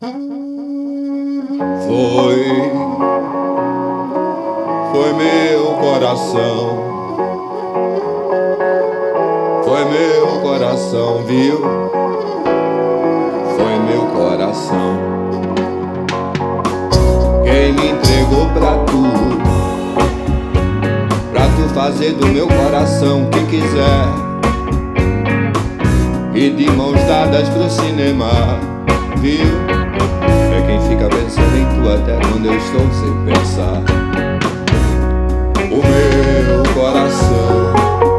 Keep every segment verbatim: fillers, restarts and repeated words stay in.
Foi, foi meu coração, foi meu coração, viu? Foi meu coração quem me entregou pra tu, pra tu fazer do meu coração o que quiser, e de mãos dadas pro cinema, viu? É quem fica pensando em tu até quando eu estou sem pensar. O meu coração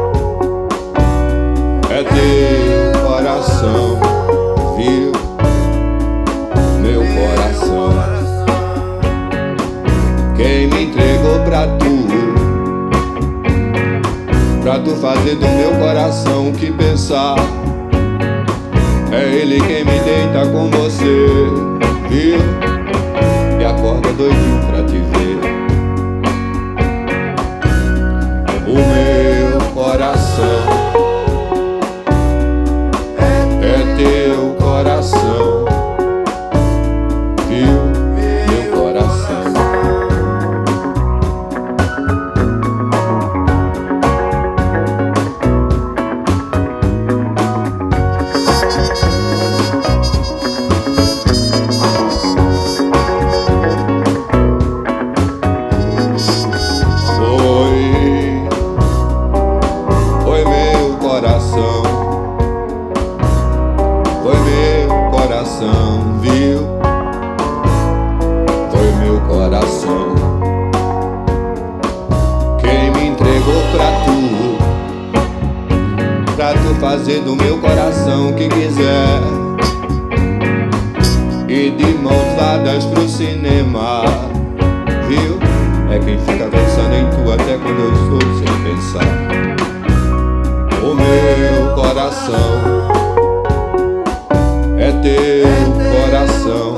é teu coração, viu? Meu coração quem me entregou pra tu, pra tu fazer do meu coração o que pensar. É ele quem me deita com você, viu? E acorda doidinho pra te ver. O meu coração é teu coração, viu? Meu coração foi meu coração, viu? Foi meu coração quem me entregou pra tu, pra tu fazer do meu coração o que quiser, e de mãos dadas pro cinema, viu? É quem fica pensando em tu até quando eu estou sem pensar. O meu coração é teu coração,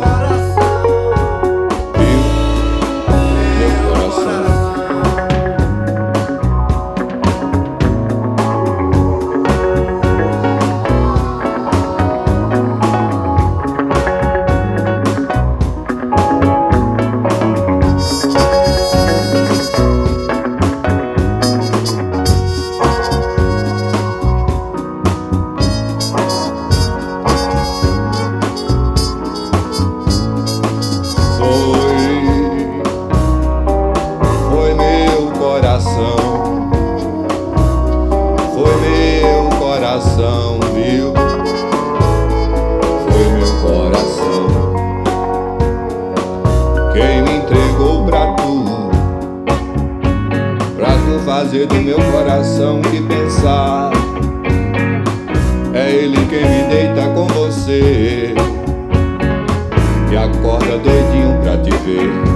viu? Meu coração foi meu coração, viu? Foi meu coração quem me entregou pra tu, pra tu fazer do meu coração o que pensar. É ele quem me deita com você e acorda doidinho pra te ver.